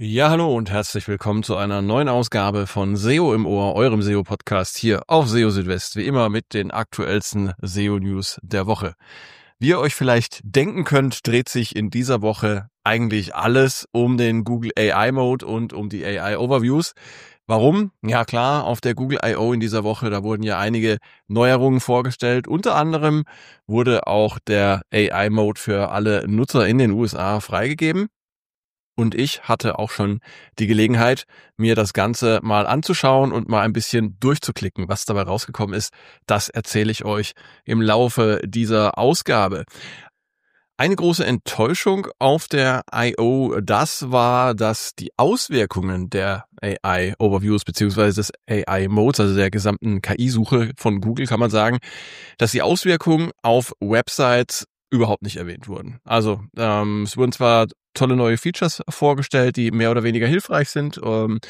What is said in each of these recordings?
Ja, hallo und herzlich willkommen zu einer neuen Ausgabe von SEO im Ohr, eurem SEO-Podcast hier auf SEO Südwest, wie immer mit den aktuellsten SEO-News der Woche. Wie ihr euch vielleicht denken könnt, dreht sich in dieser Woche eigentlich alles um den Google AI Mode und um die AI Overviews. Warum? Ja klar, auf der Google I.O. in dieser Woche, da wurden ja einige Neuerungen vorgestellt. Unter anderem wurde auch der AI Mode für alle Nutzer in den USA freigegeben. Und ich hatte auch schon die Gelegenheit, mir das Ganze mal anzuschauen und mal ein bisschen durchzuklicken. Was dabei rausgekommen ist, das erzähle ich euch im Laufe dieser Ausgabe. Eine große Enttäuschung auf der I.O., das war, dass die Auswirkungen der AI-Overviews beziehungsweise des AI-Modes, also der gesamten KI-Suche von Google, kann man sagen, dass die Auswirkungen auf Websites überhaupt nicht erwähnt wurden. Also es wurden zwar tolle neue Features vorgestellt, die mehr oder weniger hilfreich sind,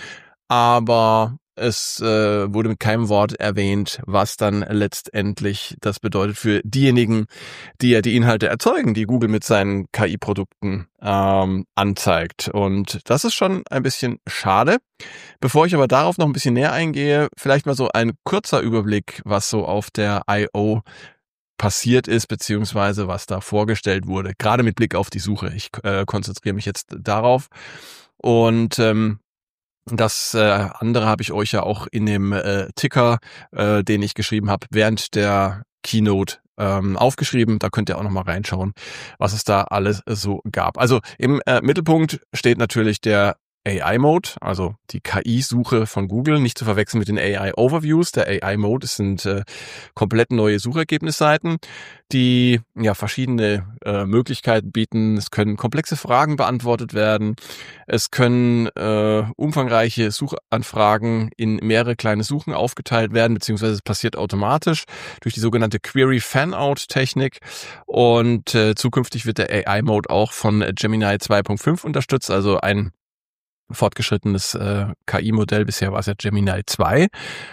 aber es wurde mit keinem Wort erwähnt, was dann letztendlich das bedeutet für diejenigen, die ja die Inhalte erzeugen, die Google mit seinen KI-Produkten anzeigt. Und das ist schon ein bisschen schade. Bevor ich aber darauf noch ein bisschen näher eingehe, vielleicht mal so ein kurzer Überblick, was so auf der I.O. passiert ist, beziehungsweise was da vorgestellt wurde, gerade mit Blick auf die Suche. Ich konzentriere mich jetzt darauf. Und das andere habe ich euch ja auch in dem Ticker, den ich geschrieben habe, während der Keynote aufgeschrieben. Da könnt ihr auch nochmal reinschauen, was es da alles so gab. Also im Mittelpunkt steht natürlich der AI-Mode, also die KI-Suche von Google, nicht zu verwechseln mit den AI-Overviews. Der AI-Mode sind komplett neue Suchergebnisseiten, die ja verschiedene Möglichkeiten bieten. Es können komplexe Fragen beantwortet werden. Es können umfangreiche Suchanfragen in mehrere kleine Suchen aufgeteilt werden, beziehungsweise es passiert automatisch durch die sogenannte Query-Fan-Out-Technik. Und zukünftig wird der AI-Mode auch von Gemini 2.5 unterstützt, also ein fortgeschrittenes KI-Modell. Bisher war es ja Gemini 2.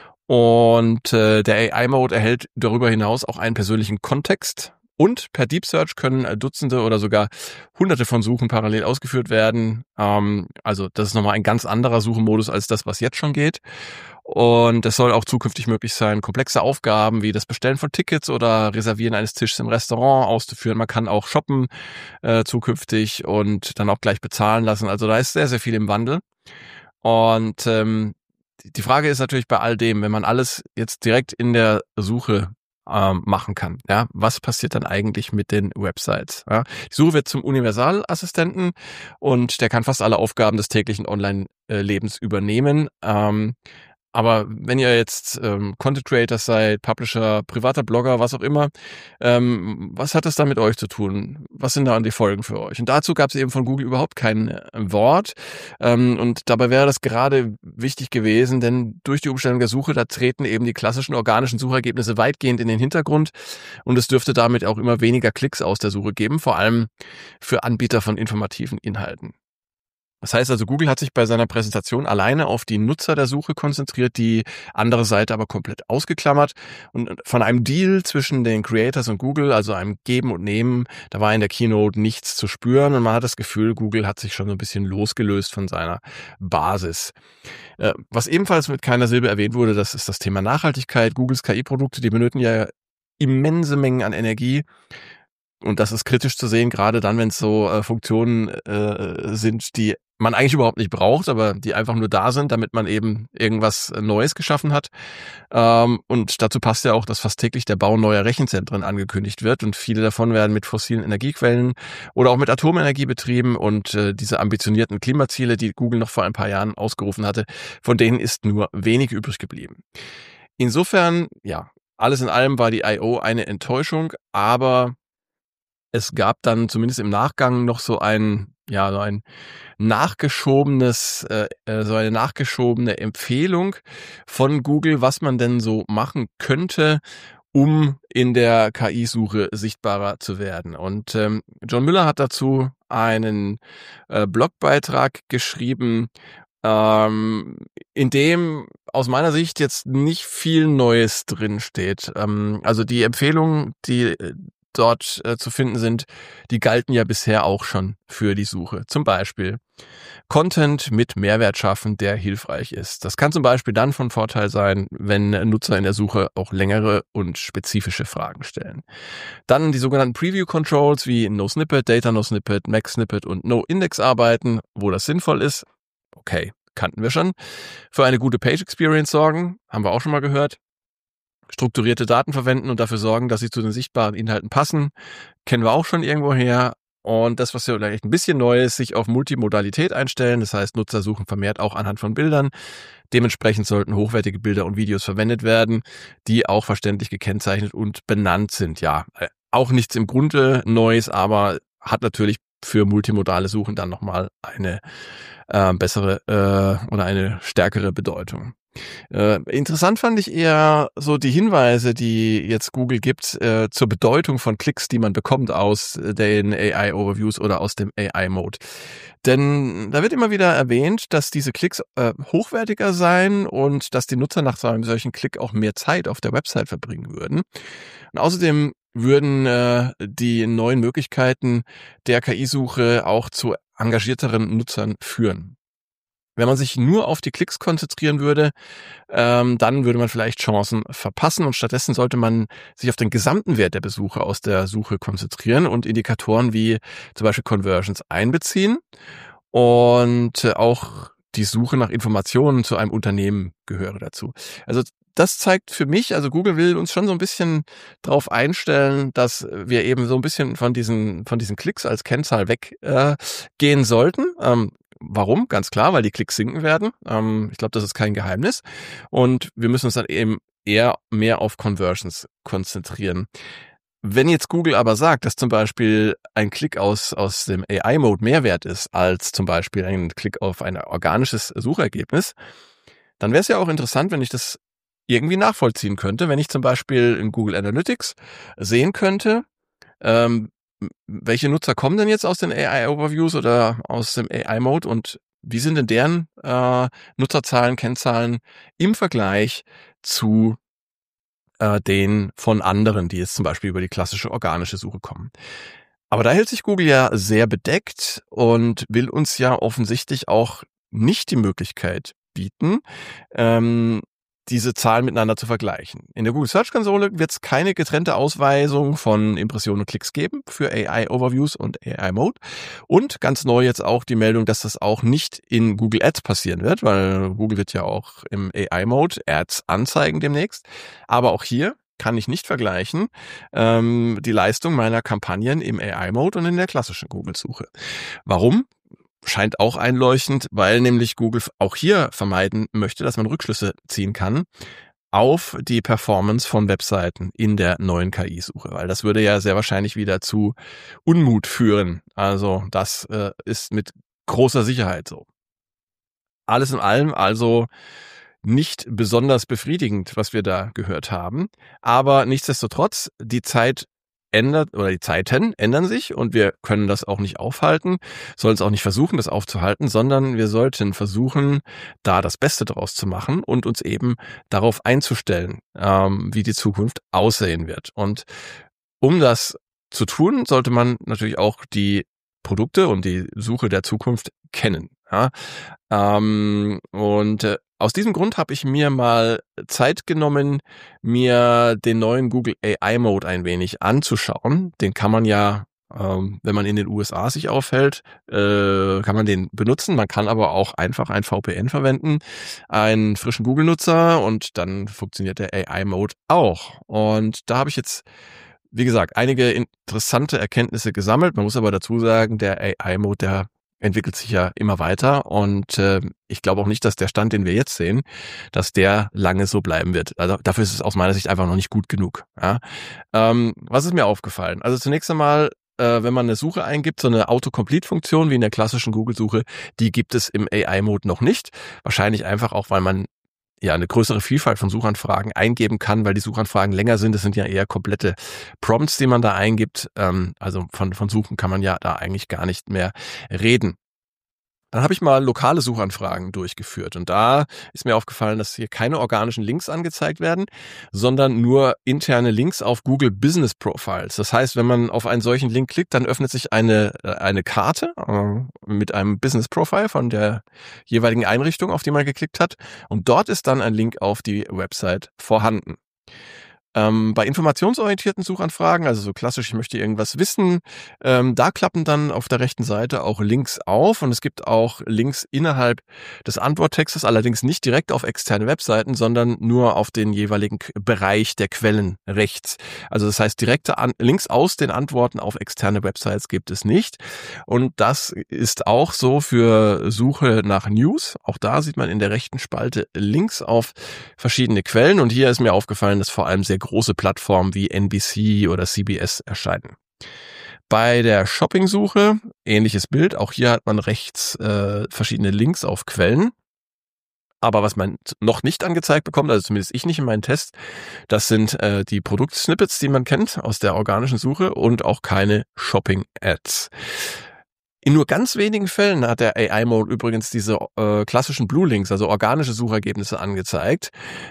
Und der AI-Mode erhält darüber hinaus auch einen persönlichen Kontext. Und per Deep Search können Dutzende oder sogar Hunderte von Suchen parallel ausgeführt werden. Also das ist nochmal ein ganz anderer Suchenmodus als das, was jetzt schon geht. Und es soll auch zukünftig möglich sein, komplexe Aufgaben wie das Bestellen von Tickets oder Reservieren eines Tisches im Restaurant auszuführen. Man kann auch shoppen zukünftig und dann auch gleich bezahlen lassen. Also da ist sehr, sehr viel im Wandel. Und die Frage ist natürlich bei all dem, wenn man alles jetzt direkt in der Suche machen kann. Ja, was passiert dann eigentlich mit den Websites? Ja, die Suche wird zum Universalassistenten und der kann fast alle Aufgaben des täglichen Online-Lebens übernehmen. Aber wenn ihr jetzt Content Creator seid, Publisher, privater Blogger, was auch immer, was hat das da mit euch zu tun? Was sind da die Folgen für euch? Und dazu gab es eben von Google überhaupt kein Wort. Und dabei wäre das gerade wichtig gewesen, denn durch die Umstellung der Suche, da treten eben die klassischen organischen Suchergebnisse weitgehend in den Hintergrund. Und es dürfte damit auch immer weniger Klicks aus der Suche geben, vor allem für Anbieter von informativen Inhalten. Das heißt also, Google hat sich bei seiner Präsentation alleine auf die Nutzer der Suche konzentriert, die andere Seite aber komplett ausgeklammert. Und von einem Deal zwischen den Creators und Google, also einem Geben und Nehmen, da war in der Keynote nichts zu spüren und man hat das Gefühl, Google hat sich schon so ein bisschen losgelöst von seiner Basis. Was ebenfalls mit keiner Silbe erwähnt wurde, das ist das Thema Nachhaltigkeit. Googles KI-Produkte, die benötigen ja immense Mengen an Energie. Und das ist kritisch zu sehen, gerade dann, wenn es so Funktionen sind, die man eigentlich überhaupt nicht braucht, aber die einfach nur da sind, damit man eben irgendwas Neues geschaffen hat. Und dazu passt ja auch, dass fast täglich der Bau neuer Rechenzentren angekündigt wird. Und viele davon werden mit fossilen Energiequellen oder auch mit Atomenergie betrieben. Und diese ambitionierten Klimaziele, die Google noch vor ein paar Jahren ausgerufen hatte, von denen ist nur wenig übrig geblieben. Insofern, ja, alles in allem war die I.O. eine Enttäuschung, aber es gab dann zumindest im Nachgang noch so ein nachgeschobenes, so eine nachgeschobene Empfehlung von Google, was man denn so machen könnte, um in der KI-Suche sichtbarer zu werden. Und John Müller hat dazu einen Blogbeitrag geschrieben, in dem aus meiner Sicht jetzt nicht viel Neues drin steht. Also die Empfehlung, die dort zu finden sind, die galten ja bisher auch schon für die Suche. Zum Beispiel Content mit Mehrwert schaffen, der hilfreich ist. Das kann zum Beispiel dann von Vorteil sein, wenn Nutzer in der Suche auch längere und spezifische Fragen stellen. Dann die sogenannten Preview Controls wie NoSnippet, Data NoSnippet, MaxSnippet und NoIndex arbeiten, wo das sinnvoll ist. Okay, kannten wir schon. Für eine gute Page Experience sorgen, haben wir auch schon mal gehört. Strukturierte Daten verwenden und dafür sorgen, dass sie zu den sichtbaren Inhalten passen, kennen wir auch schon irgendwoher. Und das, was ja vielleicht ein bisschen neu ist, sich auf Multimodalität einstellen. Das heißt, Nutzer suchen vermehrt auch anhand von Bildern. Dementsprechend sollten hochwertige Bilder und Videos verwendet werden, die auch verständlich gekennzeichnet und benannt sind. Ja, auch nichts im Grunde Neues, aber hat natürlich für multimodale Suchen dann nochmal eine bessere oder eine stärkere Bedeutung. Interessant fand ich eher so die Hinweise, die jetzt Google gibt zur Bedeutung von Klicks, die man bekommt aus den AI-Overviews oder aus dem AI-Mode. Denn da wird immer wieder erwähnt, dass diese Klicks hochwertiger seien und dass die Nutzer nach so einem solchen Klick auch mehr Zeit auf der Website verbringen würden. Und außerdem würden die neuen Möglichkeiten der KI-Suche auch zu engagierteren Nutzern führen. Wenn man sich nur auf die Klicks konzentrieren würde, dann würde man vielleicht Chancen verpassen und stattdessen sollte man sich auf den gesamten Wert der Besucher aus der Suche konzentrieren und Indikatoren wie zum Beispiel Conversions einbeziehen und auch die Suche nach Informationen zu einem Unternehmen gehöre dazu. Also das zeigt für mich, also Google will uns schon so ein bisschen darauf einstellen, dass wir eben so ein bisschen von diesen Klicks als Kennzahl weggehen sollten. Warum? Ganz klar, weil die Klicks sinken werden. Ich glaube, das ist kein Geheimnis. Und wir müssen uns dann eben eher mehr auf Conversions konzentrieren. Wenn jetzt Google aber sagt, dass zum Beispiel ein Klick aus dem AI-Mode mehr wert ist als zum Beispiel ein Klick auf ein organisches Suchergebnis, dann wäre es ja auch interessant, wenn ich das irgendwie nachvollziehen könnte, wenn ich zum Beispiel in Google Analytics sehen könnte, welche Nutzer kommen denn jetzt aus den AI-Overviews oder aus dem AI-Mode und wie sind denn deren Nutzerzahlen, Kennzahlen im Vergleich zu den von anderen, die jetzt zum Beispiel über die klassische organische Suche kommen. Aber da hält sich Google ja sehr bedeckt und will uns ja offensichtlich auch nicht die Möglichkeit bieten, diese Zahlen miteinander zu vergleichen. In der Google Search Konsole wird es keine getrennte Ausweisung von Impressionen und Klicks geben für AI-Overviews und AI-Mode. Und ganz neu jetzt auch die Meldung, dass das auch nicht in Google Ads passieren wird, weil Google wird ja auch im AI-Mode Ads anzeigen demnächst. Aber auch hier kann ich nicht vergleichen die Leistung meiner Kampagnen im AI-Mode und in der klassischen Google-Suche. Warum? Scheint auch einleuchtend, weil nämlich Google auch hier vermeiden möchte, dass man Rückschlüsse ziehen kann auf die Performance von Webseiten in der neuen KI-Suche, weil das würde ja sehr wahrscheinlich wieder zu Unmut führen. Also das ist mit großer Sicherheit so. Alles in allem also nicht besonders befriedigend, was wir da gehört haben, aber nichtsdestotrotz, die Zeiten ändern sich und wir können das auch nicht aufhalten, sollen es auch nicht versuchen, das aufzuhalten, sondern wir sollten versuchen, da das Beste draus zu machen und uns eben darauf einzustellen, wie die Zukunft aussehen wird. Und um das zu tun, sollte man natürlich auch die Produkte und die Suche der Zukunft kennen. Ja? Aus diesem Grund habe ich mir mal Zeit genommen, mir den neuen Google AI Mode ein wenig anzuschauen. Den kann man ja, wenn man in den USA sich aufhält, kann man den benutzen. Man kann aber auch einfach ein VPN verwenden, einen frischen Google-Nutzer und dann funktioniert der AI Mode auch. Und da habe ich jetzt, wie gesagt, einige interessante Erkenntnisse gesammelt. Man muss aber dazu sagen, der AI Mode, der entwickelt sich ja immer weiter und ich glaube auch nicht, dass der Stand, den wir jetzt sehen, dass der lange so bleiben wird. Also dafür ist es aus meiner Sicht einfach noch nicht gut genug. Ja? Was ist mir aufgefallen? Also zunächst einmal, wenn man eine Suche eingibt, so eine Autocomplete-Funktion wie in der klassischen Google-Suche, die gibt es im AI-Mode noch nicht. Wahrscheinlich einfach auch, weil man ja eine größere Vielfalt von Suchanfragen eingeben kann, weil die Suchanfragen länger sind. Das sind ja eher komplette Prompts, die man da eingibt. Also von Suchen kann man ja da eigentlich gar nicht mehr reden. Dann habe ich mal lokale Suchanfragen durchgeführt und da ist mir aufgefallen, dass hier keine organischen Links angezeigt werden, sondern nur interne Links auf Google Business Profiles. Das heißt, wenn man auf einen solchen Link klickt, dann öffnet sich eine Karte mit einem Business Profile von der jeweiligen Einrichtung, auf die man geklickt hat, und dort ist dann ein Link auf die Website vorhanden. Bei informationsorientierten Suchanfragen, also so klassisch, ich möchte irgendwas wissen, da klappen dann auf der rechten Seite auch Links auf und es gibt auch Links innerhalb des Antworttextes, allerdings nicht direkt auf externe Webseiten, sondern nur auf den jeweiligen Bereich der Quellen rechts. Also das heißt, direkte Links aus den Antworten auf externe Websites gibt es nicht. Und das ist auch so für Suche nach News. Auch da sieht man in der rechten Spalte Links auf verschiedene Quellen und hier ist mir aufgefallen, dass vor allem sehr große Plattformen wie NBC oder CBS erscheinen. Bei der Shopping-Suche, ähnliches Bild, auch hier hat man rechts verschiedene Links auf Quellen. Aber was man noch nicht angezeigt bekommt, also zumindest ich nicht in meinem Test, das sind die Produktsnippets, die man kennt aus der organischen Suche und auch keine Shopping-Ads. In nur ganz wenigen Fällen hat der AI-Mode übrigens diese klassischen Blue Links, also organische Suchergebnisse angezeigt.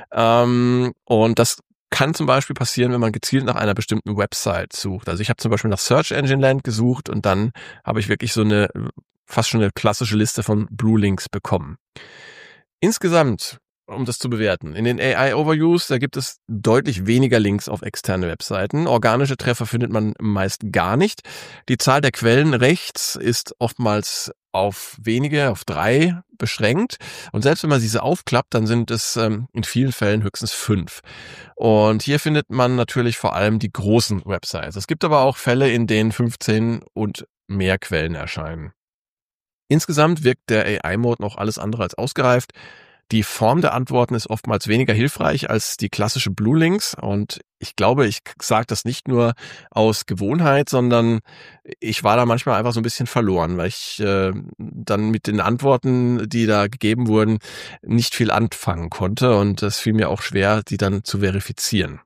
Und das kann zum Beispiel passieren, wenn man gezielt nach einer bestimmten Website sucht. Also ich habe zum Beispiel nach Search Engine Land gesucht und dann habe ich wirklich so eine fast schon eine klassische Liste von Blue Links bekommen. Insgesamt, um das zu bewerten, in den AI-Overviews, da gibt es deutlich weniger Links auf externe Webseiten. Organische Treffer findet man meist gar nicht. Die Zahl der Quellen rechts ist oftmals auf wenige, auf 3 beschränkt. Und selbst wenn man diese aufklappt, dann sind es in vielen Fällen höchstens 5. Und hier findet man natürlich vor allem die großen Websites. Es gibt aber auch Fälle, in denen 15 und mehr Quellen erscheinen. Insgesamt wirkt der AI-Mode noch alles andere als ausgereift. Die Form der Antworten ist oftmals weniger hilfreich als die klassische Blue Links und ich glaube, ich sage das nicht nur aus Gewohnheit, sondern ich war da manchmal einfach so ein bisschen verloren, weil ich dann mit den Antworten, die da gegeben wurden, nicht viel anfangen konnte und es fiel mir auch schwer, die dann zu verifizieren.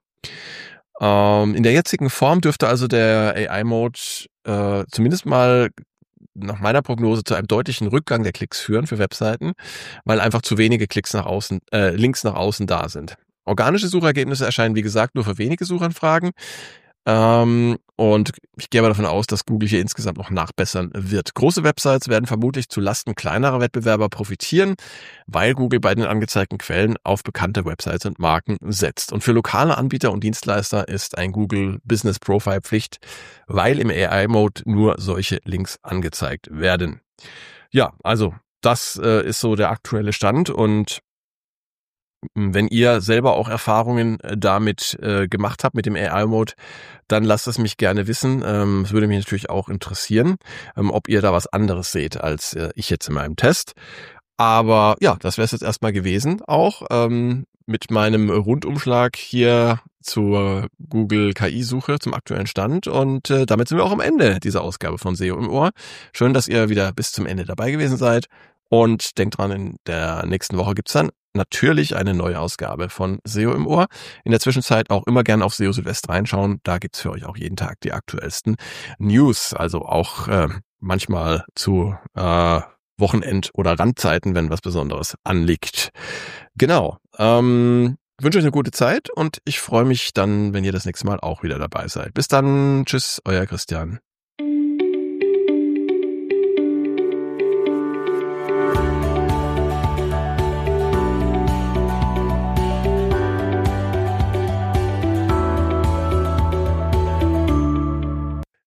In der jetzigen Form dürfte also der AI-Mode zumindest mal nach meiner Prognose zu einem deutlichen Rückgang der Klicks führen für Webseiten, weil einfach zu wenige Links nach außen da sind. Organische Suchergebnisse erscheinen, wie gesagt, nur für wenige Suchanfragen. Und ich gehe aber davon aus, dass Google hier insgesamt noch nachbessern wird. Große Websites werden vermutlich zu Lasten kleinerer Wettbewerber profitieren, weil Google bei den angezeigten Quellen auf bekannte Websites und Marken setzt. Und für lokale Anbieter und Dienstleister ist ein Google Business Profile Pflicht, weil im AI-Mode nur solche Links angezeigt werden. Ja, also das ist so der aktuelle Stand und wenn ihr selber auch Erfahrungen damit gemacht habt mit dem AI-Mode, dann lasst es mich gerne wissen. Es würde mich natürlich auch interessieren, ob ihr da was anderes seht als ich jetzt in meinem Test. Aber ja, das wäre es jetzt erstmal gewesen, auch mit meinem Rundumschlag hier zur Google KI-Suche zum aktuellen Stand. Und damit sind wir auch am Ende dieser Ausgabe von SEO im Ohr. Schön, dass ihr wieder bis zum Ende dabei gewesen seid. Und denkt dran, in der nächsten Woche gibt's dann natürlich eine neue Ausgabe von SEO im Ohr. In der Zwischenzeit auch immer gerne auf SEO Südwest reinschauen. Da gibt's für euch auch jeden Tag die aktuellsten News. Also auch manchmal zu Wochenend- oder Randzeiten, wenn was Besonderes anliegt. Genau. Wünsche euch eine gute Zeit und ich freue mich dann, wenn ihr das nächste Mal auch wieder dabei seid. Bis dann. Tschüss, euer Christian.